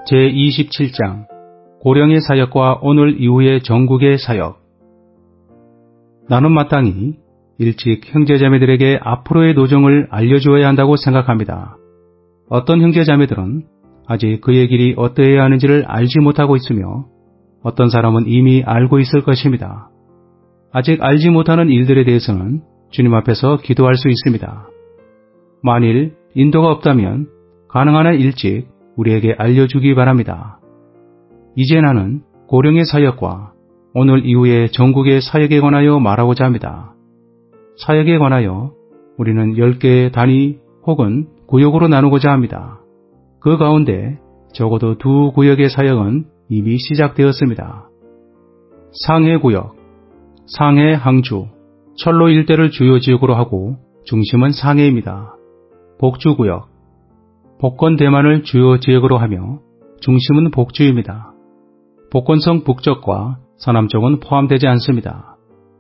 제27장 고령의 사역과 오늘 이후의 전국의 사역. 나는 마땅히 일찍 형제자매들에게 앞으로의 노정을 알려주어야 한다고 생각합니다. 어떤 형제자매들은 아직 그의 길이 어떠해야 하는지를 알지 못하고 있으며 어떤 사람은 이미 알고 있을 것입니다. 아직 알지 못하는 일들에 대해서는 주님 앞에서 기도할 수 있습니다. 만일 인도가 없다면 가능한 한 일찍 우리에게 알려주기 바랍니다. 이제 나는 고령의 사역과 오늘 이후의 전국의 사역에 관하여 말하고자 합니다. 사역에 관하여 우리는 10개의 단위 혹은 구역으로 나누고자 합니다. 그 가운데 적어도 2구역의 사역은 이미 시작되었습니다. 상해구역, 상해 항주, 철로 일대를 주요 지역으로 하고 중심은 상해입니다. 복주구역, 복권 대만을 주요 지역으로 하며 중심은 복주입니다. 복권성 북쪽과 서남쪽은 포함되지 않습니다.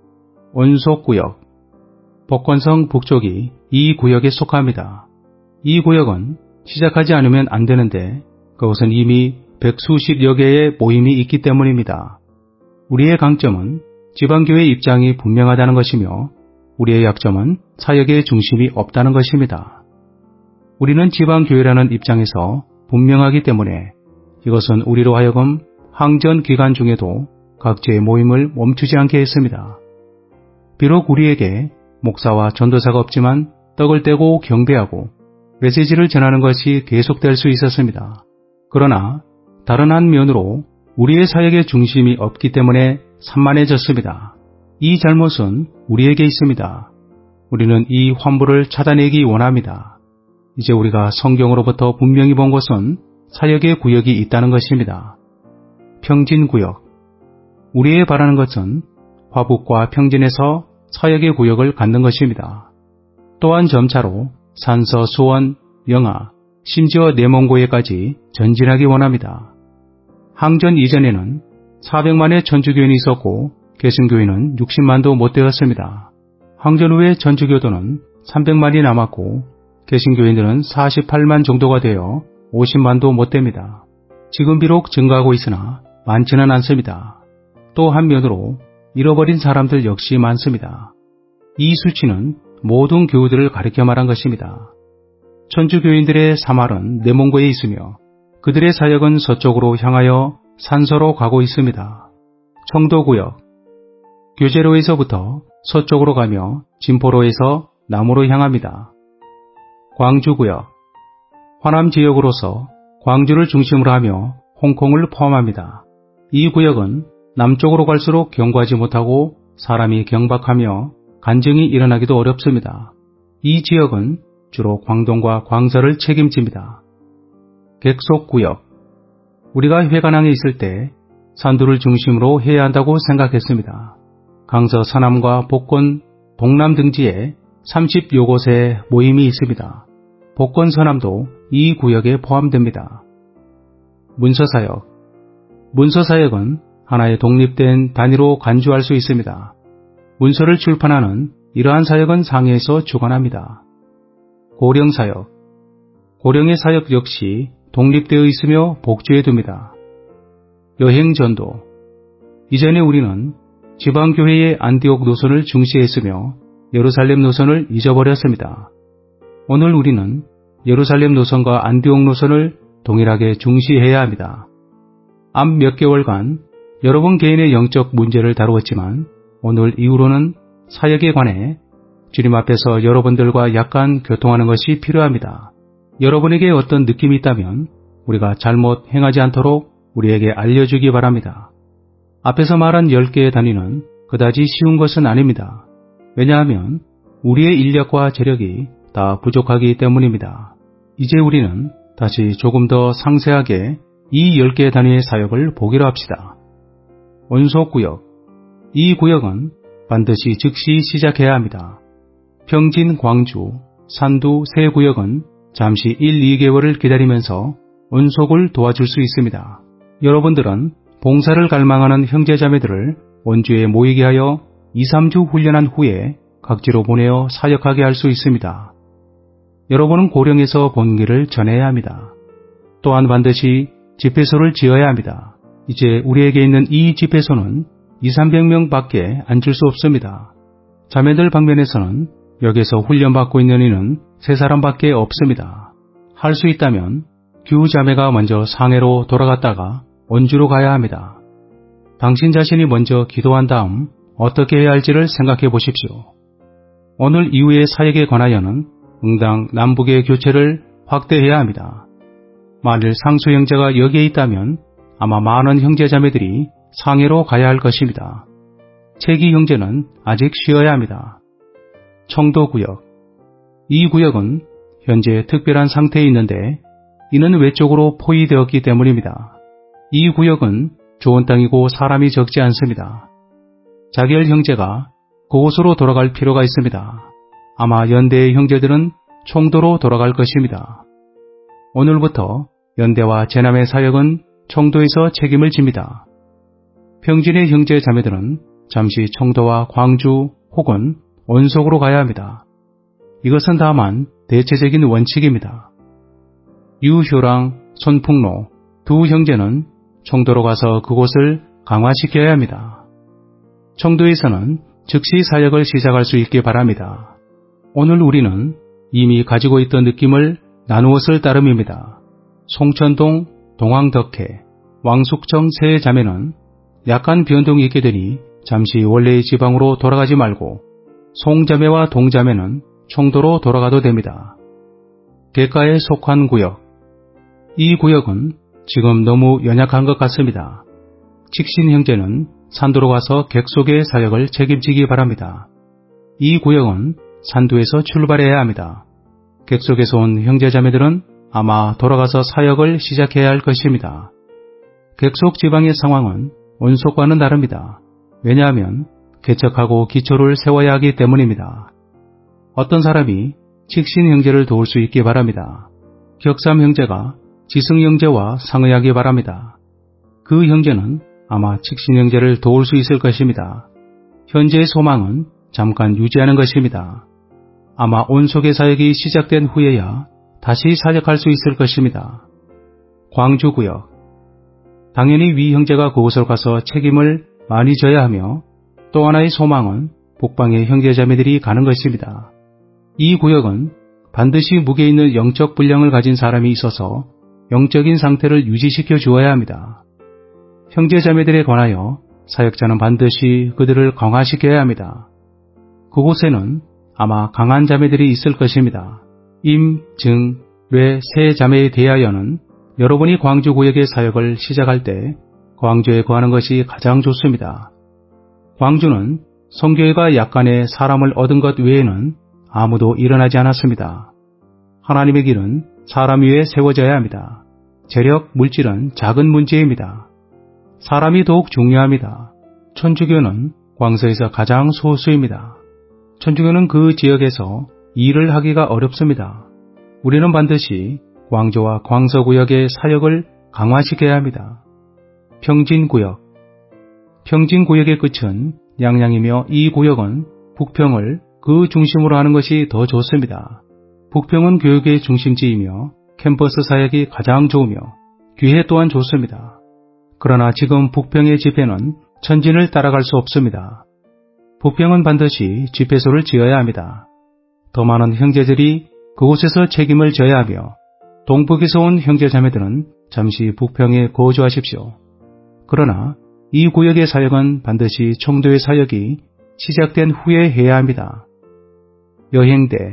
온속구역, 복권성 북쪽이 이 구역에 속합니다. 이 구역은 시작하지 않으면 안 되는데 그것은 이미 백수십여 개의 모임이 있기 때문입니다. 우리의 강점은 지방교회 입장이 분명하다는 것이며 우리의 약점은 사역의 중심이 없다는 것입니다. 우리는 지방교회라는 입장에서 분명하기 때문에 이것은 우리로 하여금 항전 기간 중에도 각지의 모임을 멈추지 않게 했습니다. 비록 우리에게 목사와 전도사가 없지만 떡을 떼고 경배하고 메시지를 전하는 것이 계속될 수 있었습니다. 그러나 다른 한 면으로 우리의 사역의 중심이 없기 때문에 산만해졌습니다. 이 잘못은 우리에게 있습니다. 우리는 이 환부를 찾아내기 원합니다. 이제 우리가 성경으로부터 분명히 본 것은 사역의 구역이 있다는 것입니다. 평진구역. 우리의 바라는 것은 화북과 평진에서 사역의 구역을 갖는 것입니다. 또한 점차로 산서, 수원, 영하, 심지어 내몽고에까지 전진하기 원합니다. 항전 이전에는 400만의 천주교인이 있었고 개신교인은 60만도 못 되었습니다. 항전 후에 천주교도는 300만이 남았고 개신교인들은 48만 정도가 되어 50만도 못 됩니다. 지금 비록 증가하고 있으나 많지는 않습니다. 또 한면으로 잃어버린 사람들 역시 많습니다. 이 수치는 모든 교우들을 가리켜 말한 것입니다. 천주교인들의 사말은 내몽고에 있으며 그들의 사역은 서쪽으로 향하여 산서로 가고 있습니다. 청도구역. 교제로에서부터 서쪽으로 가며 진포로에서 남으로 향합니다. 광주구역. 화남 지역으로서 광주를 중심으로 하며 홍콩을 포함합니다. 이 구역은 남쪽으로 갈수록 경과하지 못하고 사람이 경박하며 간증이 일어나기도 어렵습니다. 이 지역은 주로 광동과 광서를 책임집니다. 객속구역. 우리가 회관항에 있을 때 산두를 중심으로 해야 한다고 생각했습니다. 강서 서남과 복권 동남 등지에 30여 곳의 모임이 있습니다. 복권 서남도 이 구역에 포함됩니다. 문서사역. 문서사역은 하나의 독립된 단위로 간주할 수 있습니다. 문서를 출판하는 이러한 사역은 상해에서 주관합니다. 고령사역. 고령의 사역 역시 독립되어 있으며 복주에 둡니다. 여행전도. 이전에 우리는 지방교회의 안디옥 노선을 중시했으며 예루살렘 노선을 잊어버렸습니다. 오늘 우리는 예루살렘 노선과 안디옥 노선을 동일하게 중시해야 합니다. 앞 몇 개월간 여러분 개인의 영적 문제를 다루었지만 오늘 이후로는 사역에 관해 주님 앞에서 여러분들과 약간 교통하는 것이 필요합니다. 여러분에게 어떤 느낌이 있다면 우리가 잘못 행하지 않도록 우리에게 알려주기 바랍니다. 앞에서 말한 10개의 단위는 그다지 쉬운 것은 아닙니다. 왜냐하면 우리의 인력과 재력이 다 부족하기 때문입니다. 이제 우리는 다시 조금 더 상세하게 이 10개의 단위의 사역을 보기로 합시다. 온속구역. 이 구역은 반드시 즉시 시작해야 합니다. 평진, 광주, 산두 세 구역은 잠시 1, 2개월을 기다리면서 온속을 도와줄 수 있습니다. 여러분들은 봉사를 갈망하는 형제자매들을 원주에 모이게 하여 2, 3주 훈련한 후에 각지로 보내어 사역하게 할 수 있습니다. 여러분은 고령에서 본기를 전해야 합니다. 또한 반드시 집회소를 지어야 합니다. 이제 우리에게 있는 이 집회소는 200~300명 밖에 앉을 수 없습니다. 자매들 방면에서는 여기서 훈련받고 있는 이는 3사람밖에 없습니다. 할 수 있다면 규 자매가 먼저 상해로 돌아갔다가 원주로 가야 합니다. 당신 자신이 먼저 기도한 다음 어떻게 해야 할지를 생각해 보십시오. 오늘 이후의 사역에 관하여는 응당 남북의 교체를 확대해야 합니다. 만일 상수 형제가 여기에 있다면 아마 많은 형제 자매들이 상해로 가야 할 것입니다. 채기 형제는 아직 쉬어야 합니다. 청도구역. 이 구역은 현재 특별한 상태에 있는데 이는 외쪽으로 포위되었기 때문입니다. 이 구역은 좋은 땅이고 사람이 적지 않습니다. 자결 형제가 그곳으로 돌아갈 필요가 있습니다. 아마 연대의 형제들은 청도로 돌아갈 것입니다. 오늘부터 연대와 제남의 사역은 청도에서 책임을 집니다. 평진의 형제 자매들은 잠시 청도와 광주 혹은 원속으로 가야 합니다. 이것은 다만 대체적인 원칙입니다. 유효랑 손풍로 두 형제는 청도로 가서 그곳을 강화시켜야 합니다. 청도에서는 즉시 사역을 시작할 수 있게 바랍니다. 오늘 우리는 이미 가지고 있던 느낌을 나누었을 따름입니다. 송천동, 동황덕회, 왕숙청 세 자매는 약간 변동이 있게 되니 잠시 원래의 지방으로 돌아가지 말고 송자매와 동자매는 청도로 돌아가도 됩니다. 객가에 속한 구역. 이 구역은 지금 너무 연약한 것 같습니다. 칙신 형제는 산도로 가서 객속의 사역을 책임지기 바랍니다. 이 구역은 산도에서 출발해야 합니다. 객속에서 온 형제자매들은 아마 돌아가서 사역을 시작해야 할 것입니다. 객속 지방의 상황은 원속과는 다릅니다. 왜냐하면 개척하고 기초를 세워야 하기 때문입니다. 어떤 사람이 칙신 형제를 도울 수 있기 바랍니다. 격삼 형제가 지승 형제와 상의하기 바랍니다. 그 형제는 아마 칙신 형제를 도울 수 있을 것입니다. 현재의 소망은 잠깐 유지하는 것입니다. 아마 온속의 사역이 시작된 후에야 다시 사역할 수 있을 것입니다. 광주구역. 당연히 위 형제가 그곳을 가서 책임을 많이 져야 하며 또 하나의 소망은 북방의 형제자매들이 가는 것입니다. 이 구역은 반드시 무게 있는 영적 분량을 가진 사람이 있어서 영적인 상태를 유지시켜 주어야 합니다. 형제자매들에 관하여 사역자는 반드시 그들을 강화시켜야 합니다. 그곳에는 아마 강한 자매들이 있을 것입니다. 임, 증, 뢰 세 자매에 대하여는 여러분이 광주구역의 사역을 시작할 때 광주에 거하는 것이 가장 좋습니다. 광주는 성교회가 약간의 사람을 얻은 것 외에는 아무도 일어나지 않았습니다. 하나님의 길은 사람 위에 세워져야 합니다. 재력, 물질은 작은 문제입니다. 사람이 더욱 중요합니다. 천주교는 광서에서 가장 소수입니다. 천주교는 그 지역에서 일을 하기가 어렵습니다. 우리는 반드시 광주와 광서구역의 사역을 강화시켜야 합니다. 평진구역. 평진구역의 끝은 양양이며 이 구역은 북평을 그 중심으로 하는 것이 더 좋습니다. 북평은 교육의 중심지이며 캠퍼스 사역이 가장 좋으며 교회 또한 좋습니다. 그러나 지금 북평의 집회는 천진을 따라갈 수 없습니다. 북평은 반드시 집회소를 지어야 합니다. 더 많은 형제들이 그곳에서 책임을 져야 하며 동북에서 온 형제자매들은 잠시 북평에 거주하십시오. 그러나 이 구역의 사역은 반드시 청도의 사역이 시작된 후에 해야 합니다. 여행대.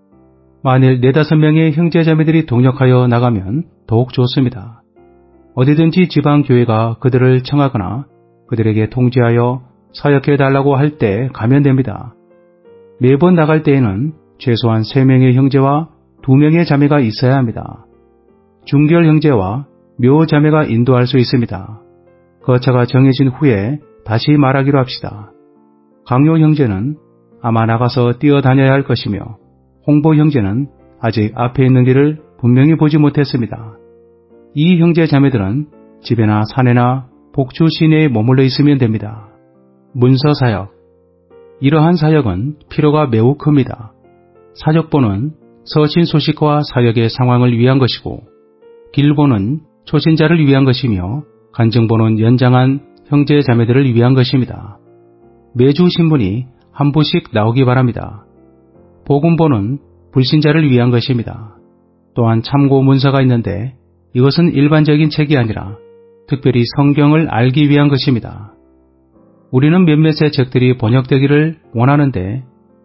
만일 4~5명의 형제자매들이 동력하여 나가면 더욱 좋습니다. 어디든지 지방교회가 그들을 청하거나 그들에게 통지하여 사역해달라고 할 때 가면 됩니다. 매번 나갈 때에는 최소한 3명의 형제와 2명의 자매가 있어야 합니다. 중결 형제와 묘 자매가 인도할 수 있습니다. 거처가 정해진 후에 다시 말하기로 합시다. 강요 형제는 아마 나가서 뛰어다녀야 할 것이며 홍보 형제는 아직 앞에 있는 길을 분명히 보지 못했습니다. 이 형제 자매들은 집에나 산에나 복주 시내에 머물러 있으면 됩니다. 문서 사역. 이러한 사역은 필요가 매우 큽니다. 사적보는 서신 소식과 사역의 상황을 위한 것이고 길보는 초신자를 위한 것이며 간증본은 연장한 형제 자매들을 위한 것입니다. 매주 신문이 한 부씩 나오기 바랍니다. 복음본은 불신자를 위한 것입니다. 또한 참고 문서가 있는데 이것은 일반적인 책이 아니라 특별히 성경을 알기 위한 것입니다. 우리는 몇몇의 책들이 번역되기를 원하는데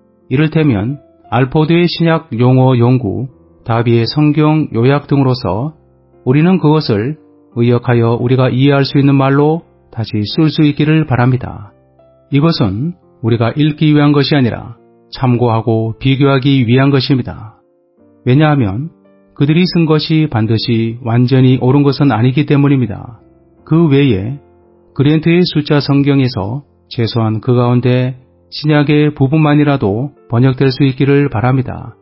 이를테면 알포드의 신약 용어 연구, 다비의 성경 요약 등으로서 우리는 그것을 의역하여 우리가 이해할 수 있는 말로 다시 쓸 수 있기를 바랍니다. 이것은 우리가 읽기 위한 것이 아니라 참고하고 비교하기 위한 것입니다. 왜냐하면 그들이 쓴 것이 반드시 완전히 옳은 것은 아니기 때문입니다. 그 외에 그랜트의 숫자 성경에서 최소한 그 가운데 신약의 부분만이라도 번역될 수 있기를 바랍니다.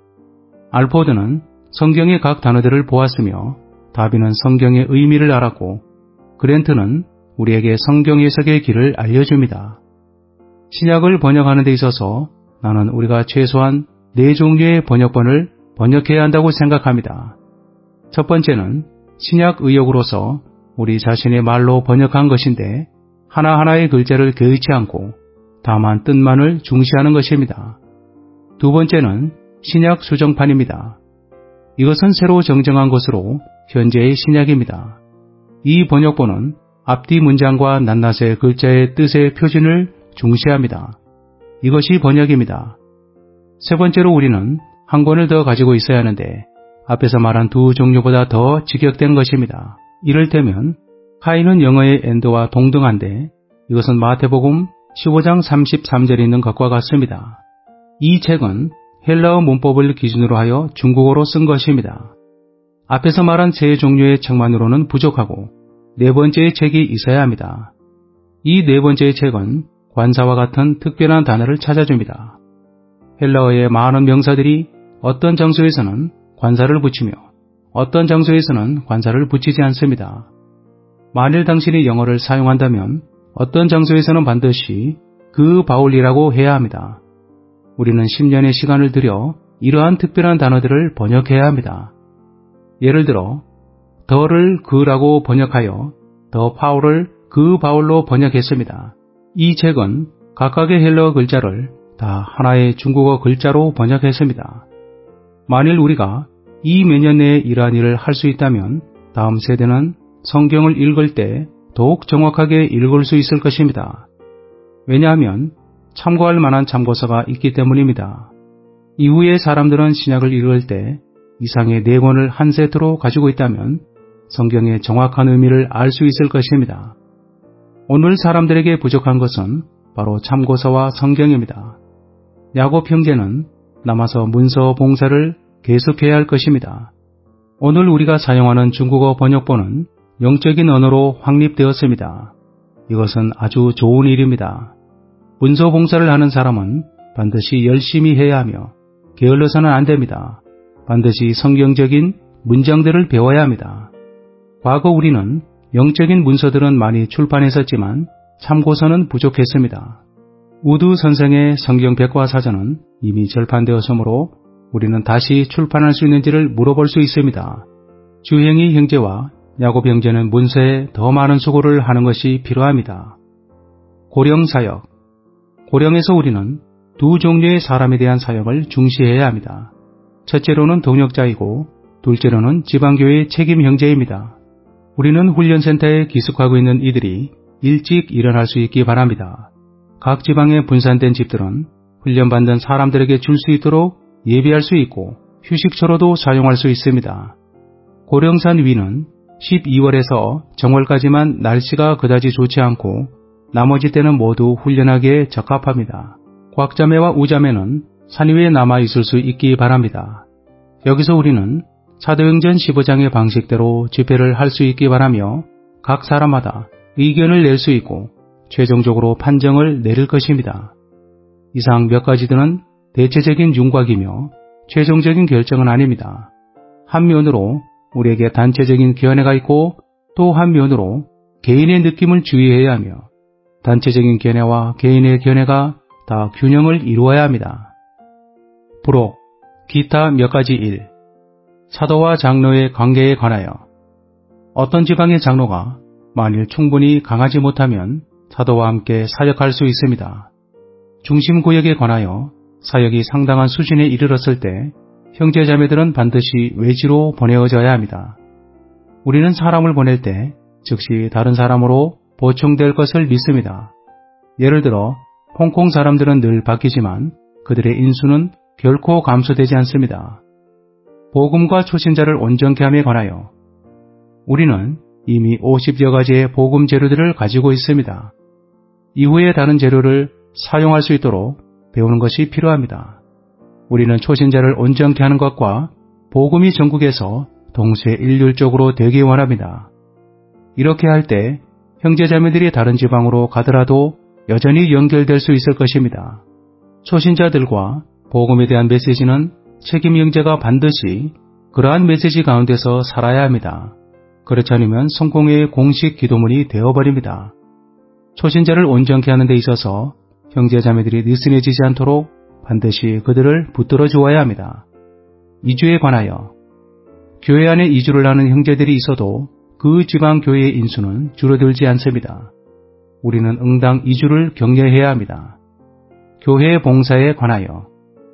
알포드는 성경의 각 단어들을 보았으며 다비는 성경의 의미를 알았고 그랜트는 우리에게 성경 해석의 길을 알려줍니다. 신약을 번역하는 데 있어서 나는 우리가 최소한 4종류의 번역본을 번역해야 한다고 생각합니다. 첫 번째는 신약 의역으로서 우리 자신의 말로 번역한 것인데 하나하나의 글자를 개의치 않고 다만 뜻만을 중시하는 것입니다. 두 번째는 신약 수정판입니다. 이것은 새로 정정한 것으로 현재의 신약입니다. 이 번역본은 앞뒤 문장과 낱낱의 글자의 뜻의 표준을 중시합니다. 이것이 번역입니다. 세 번째로 우리는 한 권을 더 가지고 있어야 하는데 앞에서 말한 두 종류보다 더 직역된 것입니다. 이를테면 카인은 영어의 엔드와 동등한데 이것은 마태복음 15장 33절에 있는 것과 같습니다. 이 책은 헬라어 문법을 기준으로 하여 중국어로 쓴 것입니다. 앞에서 말한 세 종류의 책만으로는 부족하고 네 번째의 책이 있어야 합니다. 이 네 번째의 책은 관사와 같은 특별한 단어를 찾아줍니다. 헬라어의 많은 명사들이 어떤 장소에서는 관사를 붙이며 어떤 장소에서는 관사를 붙이지 않습니다. 만일 당신이 영어를 사용한다면 어떤 장소에서는 반드시 그 바울이라고 해야 합니다. 우리는 10년의 시간을 들여 이러한 특별한 단어들을 번역해야 합니다. 예를 들어 더를 그라고 번역하여 더 파울을 그 바울로 번역했습니다. 이 책은 각각의 헬라어 글자를 다 하나의 중국어 글자로 번역했습니다. 만일 우리가 이 몇 년 내에 이러한 일을 할 수 있다면 다음 세대는 성경을 읽을 때 더욱 정확하게 읽을 수 있을 것입니다. 왜냐하면 참고할 만한 참고서가 있기 때문입니다. 이후에 사람들은 신약을 읽을 때 이상의 4권을 한 세트로 가지고 있다면 성경의 정확한 의미를 알 수 있을 것입니다. 오늘 사람들에게 부족한 것은 바로 참고서와 성경입니다. 야곱 형제는 남아서 문서 봉사를 계속해야 할 것입니다. 오늘 우리가 사용하는 중국어 번역본은 영적인 언어로 확립되었습니다. 이것은 아주 좋은 일입니다. 문서 봉사를 하는 사람은 반드시 열심히 해야 하며 게을러서는 안 됩니다. 반드시 성경적인 문장들을 배워야 합니다. 과거 우리는 영적인 문서들은 많이 출판했었지만 참고서는 부족했습니다. 우드 선생의 성경 백과사전은 이미 절판되었으므로 우리는 다시 출판할 수 있는지를 물어볼 수 있습니다. 주행이 형제와 야곱 형제는 문서에 더 많은 수고를 하는 것이 필요합니다. 고령 사역. 고령에서 우리는 두 종류의 사람에 대한 사역을 중시해야 합니다. 첫째로는 동역자이고 둘째로는 지방교회의 책임 형제입니다. 우리는 훈련센터에 기숙하고 있는 이들이 일찍 일어날 수 있기 바랍니다. 각 지방에 분산된 집들은 훈련받는 사람들에게 줄 수 있도록 예비할 수 있고 휴식처로도 사용할 수 있습니다. 고령산 위는 12월에서 정월까지만 날씨가 그다지 좋지 않고 나머지 때는 모두 훈련하기에 적합합니다. 곽자매와 우자매는 산 위에 남아 있을 수 있기 바랍니다. 여기서 우리는 사도행전 15장의 방식대로 집회를 할 수 있기 바라며 각 사람마다 의견을 낼 수 있고 최종적으로 판정을 내릴 것입니다. 이상 몇 가지들은 대체적인 윤곽이며 최종적인 결정은 아닙니다. 한면으로 우리에게 단체적인 견해가 있고 또 한면으로 개인의 느낌을 주의해야 하며 단체적인 견해와 개인의 견해가 다 균형을 이루어야 합니다. 부록, 기타 몇 가지 일. 사도와 장로의 관계에 관하여 어떤 지방의 장로가 만일 충분히 강하지 못하면 사도와 함께 사역할 수 있습니다. 중심구역에 관하여 사역이 상당한 수준에 이르렀을 때 형제자매들은 반드시 외지로 보내어져야 합니다. 우리는 사람을 보낼 때 즉시 다른 사람으로 보충될 것을 믿습니다. 예를 들어 홍콩 사람들은 늘 바뀌지만 그들의 인수는 결코 감소되지 않습니다. 복음과 초신자를 온전케 함에 관하여 우리는 이미 50여 가지의 복음 재료들을 가지고 있습니다. 이후에 다른 재료를 사용할 수 있도록 배우는 것이 필요합니다. 우리는 초신자를 온전케 하는 것과 복음이 전국에서 동시에 일률적으로 되기 원합니다. 이렇게 할 때 형제자매들이 다른 지방으로 가더라도 여전히 연결될 수 있을 것입니다. 초신자들과 복음에 대한 메시지는 책임 형제가 반드시 그러한 메시지 가운데서 살아야 합니다. 그렇지 않으면 성공회의 공식 기도문이 되어버립니다. 초신자를 온전케 하는 데 있어서 형제자매들이 느슨해지지 않도록 반드시 그들을 붙들어 주어야 합니다. 이주에 관하여 교회 안에 이주를 하는 형제들이 있어도 그 지방 교회의 인수는 줄어들지 않습니다. 우리는 응당 이주를 격려해야 합니다. 교회 봉사에 관하여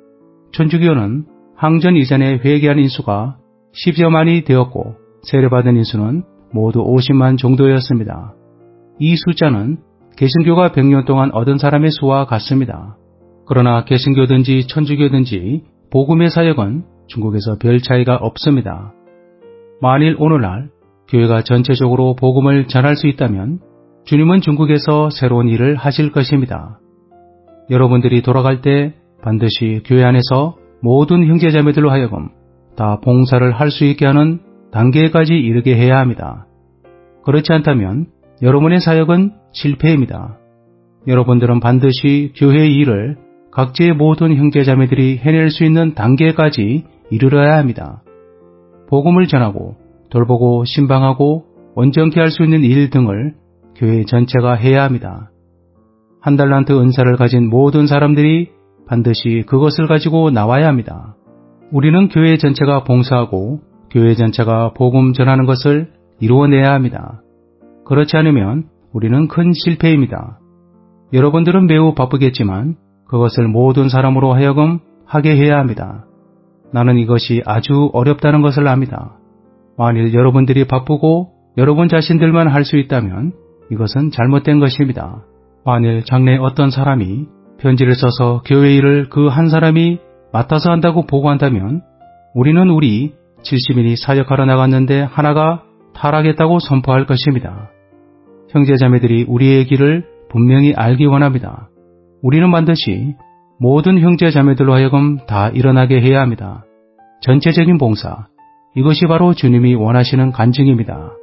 천주교는 항전 이전에 회개한 인수가 10여만이 되었고 세례받은 인수는 모두 50만 정도였습니다. 이 숫자는 개신교가 100년 동안 얻은 사람의 수와 같습니다. 그러나 개신교든지 천주교든지 복음의 사역은 중국에서 별 차이가 없습니다. 만일 오늘날 교회가 전체적으로 복음을 전할 수 있다면 주님은 중국에서 새로운 일을 하실 것입니다. 여러분들이 돌아갈 때 반드시 교회 안에서 모든 형제자매들로 하여금 다 봉사를 할 수 있게 하는 단계까지 이르게 해야 합니다. 그렇지 않다면 여러분의 사역은 실패입니다. 여러분들은 반드시 교회의 일을 각지의 모든 형제자매들이 해낼 수 있는 단계까지 이르러야 합니다. 복음을 전하고 돌보고 신방하고 온전케 할 수 있는 일 등을 교회 전체가 해야 합니다. 한 달란트 은사를 가진 모든 사람들이 반드시 그것을 가지고 나와야 합니다. 우리는 교회 전체가 봉사하고 교회 전체가 복음 전하는 것을 이루어내야 합니다. 그렇지 않으면 우리는 큰 실패입니다. 여러분들은 매우 바쁘겠지만 그것을 모든 사람으로 하여금 하게 해야 합니다. 나는 이것이 아주 어렵다는 것을 압니다. 만일 여러분들이 바쁘고 여러분 자신들만 할 수 있다면 이것은 잘못된 것입니다. 만일 장래에 어떤 사람이 편지를 써서 교회 일을 그 한 사람이 맡아서 한다고 보고한다면 우리는 우리 70인이 사역하러 나갔는데 하나가 타락했다고 선포할 것입니다. 형제자매들이 우리의 길을 분명히 알기 원합니다. 우리는 반드시 모든 형제자매들로 하여금 다 일어나게 해야 합니다. 전체적인 봉사, 이것이 바로 주님이 원하시는 간증입니다.